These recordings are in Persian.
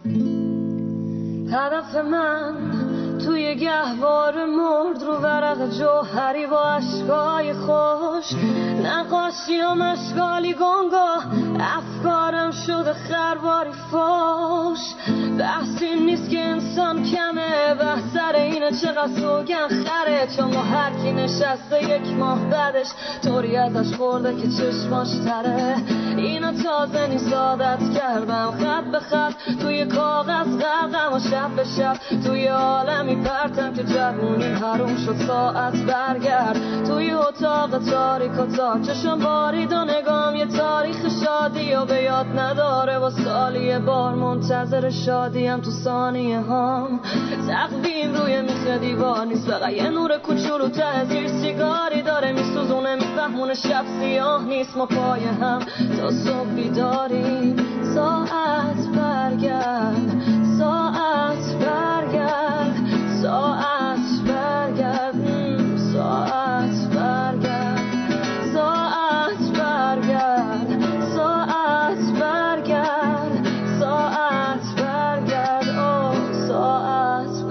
هدف من توی گهواره مرد رو ورق جوهری با اشکای خوش، نقاشی و مشغالی گنگا، افکارم شده خرواری فوش. بحثی نیست که انسان کمه، بحث سر اینه چقدر سوگن خره، چون با هر کی نشسته یک ماه بعدش طوری ازش خورده که چشماش تره. اینا تازه نیست عادت کردم، خط به خط توی کاغذ غرقم و شب به شب توی عالمی پرتم که جوونی حروم شد ساعت برگرد. توی اتاق تاریک و تار چشم بارید و نگام یه تاریخ شادی و به یاد نداره، و سالی بار منتظر شادیم تو ثانیه هام. تقویم روی میخ دیوار نیست، فقط یه نور کوچولو ته زیر سیگاری داره میسوزونه، میفهمونه شب سیاه نیست، ما پای هم تا صبح بیداریم. ساعت برگرد، ساعت برگرد، ساعت برگرد، ساعت برگرد، ساعت برگرد، ساعت برگرد، ساعت برگرد، اوه ساعت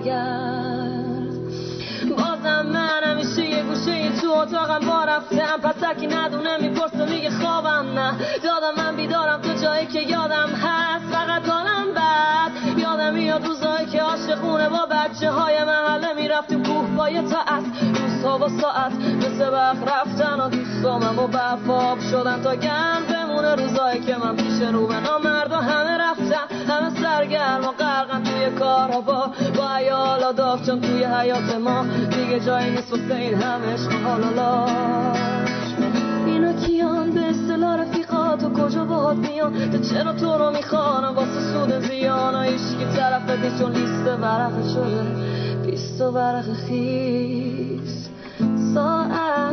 برگرد. بازم من همیشه یه گوشه تو اتاقم با رفتم، پسکی ندونه میپرسه میگه خوابم نه دادم، من بیدارم تو جایی که یادم هست، فقط حالم بد. یادم میاد روزایی که عاشقونه با بچه های محله میرفتیم کوه پایه تا از روزها با ساعت مثل وقت رفتن و دوستامم و برف آب شدن تا گرم بمونه. روزایی که من پیش رو به نامرد و همه رفتن، همه سرگرم و غرقن توی کارها با عیال و داغ، چون توی حیات ما دیگه جایی نیست واسه این همه عشق و حالالاش. اینا کیان به اصطلاح رفیقات و کجا باهات میان، تا چرا تو رو میخوانم واسه سود زیان، و هیچکی طرفت نیست چون لیست ورق شده 20 ورق خیس. ساعت